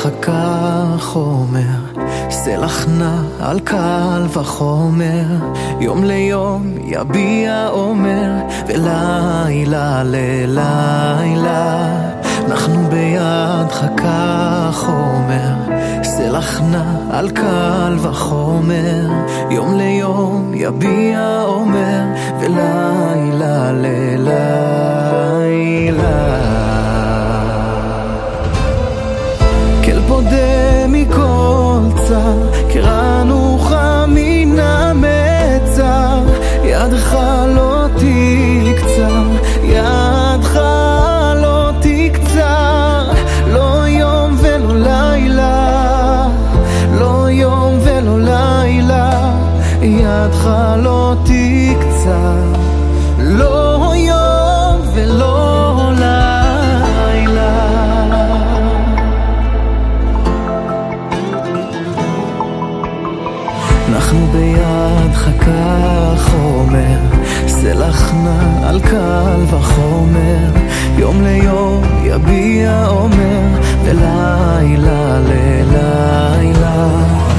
כך אומר, סלח נא על קל וחומר, יום ליום יביע אומר, ולילה ללילה אנחנו בידך כך אומר, סלח נא על קל וחומר, יום ליום יביע אומר, ולילה ללילה כל פודה מכל צר, קרנוך מן המצר, ידך לא תקצר, ידך לא תקצר, לא יום ולא לילה, לא יום ולא לילה, ידך לא תקצר, לא יום ולא לילה. אנחנו בידך כך אומר, סלח נא על קל וחומר, יום ליום יביע אומר, ולילה ללילה